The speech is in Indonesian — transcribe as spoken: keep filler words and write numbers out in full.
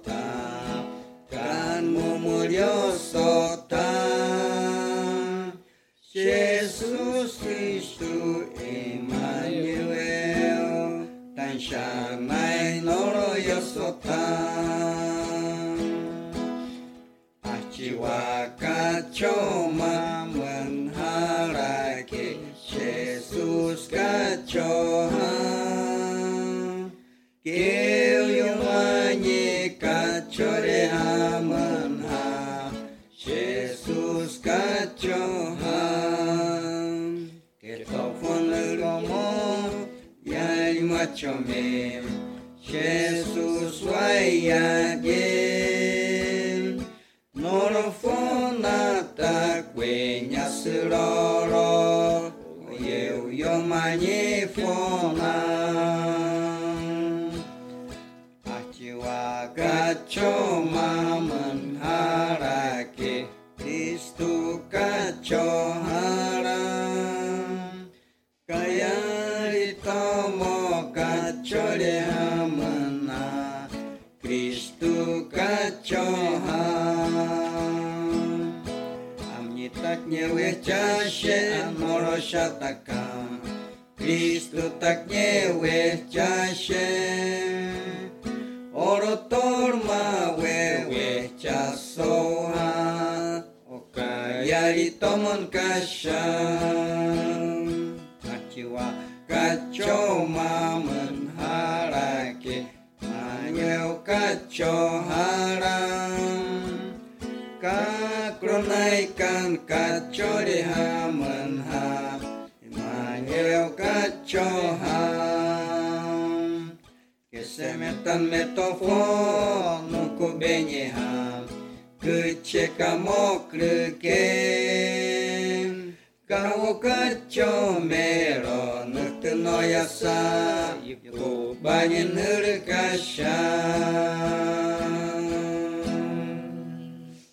sota kan mumulyosotan Yesus Kristus Emmanuel tan syanai noroyosotan Aciwa kacoma menharake Yesus kacohan Kil yung manyi kacoreha menha Yesus kacohan Ketofon leromo yai macomem Yesus wayagin Norofona takwenya seroro Yeu yo manyi fona Aciwa kacoma menharake Kristu kacoharam Kaya ditomo kacoreha mena Kristu kacoham Amnyitak nyeweh cashe anmoroshataka Kristu tak nyeweh cashe Orotor ma wewe casoha Okayari tomon kasyam Aciwa kacoma menharake Manyeu kacoharam Kakronaikan kacoreha menha Manyeu kacoham Kesemetan metofon nuku benyeham Keceka mokreken Kau kacomero Nuktenoyasa Ibu banyin nerkasya